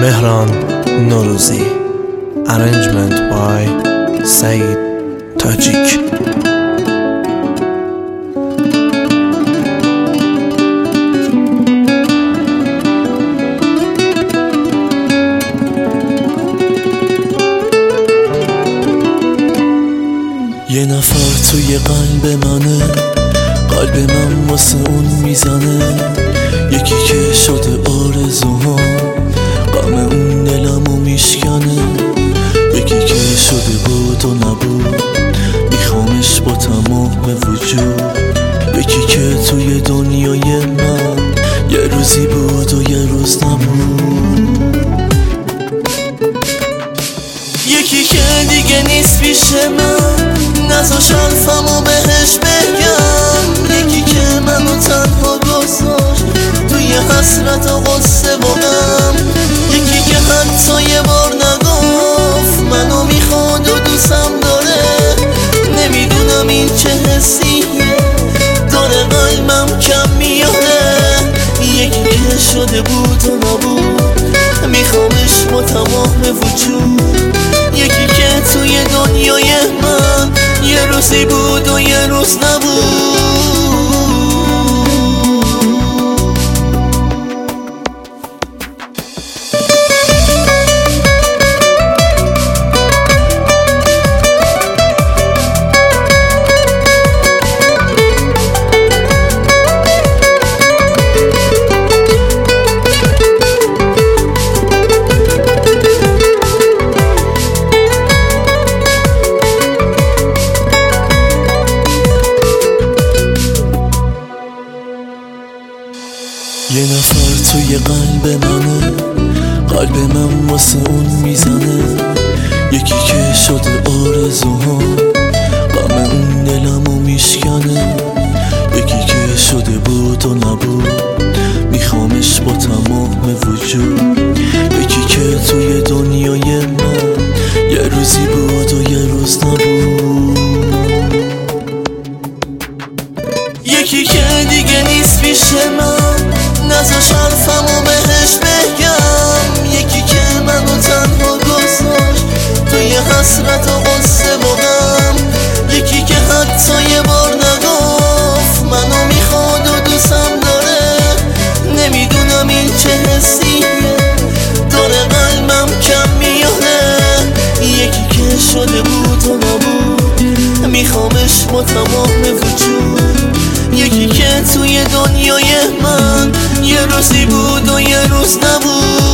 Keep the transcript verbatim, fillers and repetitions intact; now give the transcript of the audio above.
Mehran Norouzi. Arrangement by Saeed Tajik. یه نفر توی قلب منه، قلب من واسه اون میزنه. یکی که شده آرزوها، غم اون دلمو میشکنه. یکی که شده بود و نبود، میخوامش با تمام وجود. یکی که توی دنیای من یه روزی بود و یه روز نبود. یکی که دیگه نیست پیش من، نذاش حرفمو بهش بگم. یکی که منو تنها گذاشت توی حسرت و غصه و غم. یکی که حتی یه بار نگفت منو میخواد و دوستم داره. نمیدونم این چه حسیه، داره قلبم کم میاره. یکی که شده بود و نبود، میخوامش با تمام وجود. یکی که توی دنیای من یه روزی بود و یه روز نبود. یه نفر توی قلب منه، قلب من واسه اون میزنه. یکی که شده آرزوها، غم اون دلمو میشکنه. یکی که شده بود و نبود، میخوامش با تمام وجود. یکی که توی دنیای من یه روزی بود و یه روز نبود. یکی که دیگه نیست پیش من، نذاش حرفمو بهش بگم. یکی که منو تنها گذاشت توی حسرت و غصه و غم. یکی که حتی یه بار نگفت منو میخواد و دوستم داره. نمیدونم این چه حسیه، داره قلبم کم میاره. یکی که شده بود و نبود، میخوامش با تمام وجود. یکی که توی دنیای من یه روزی بود و یه روز نبود.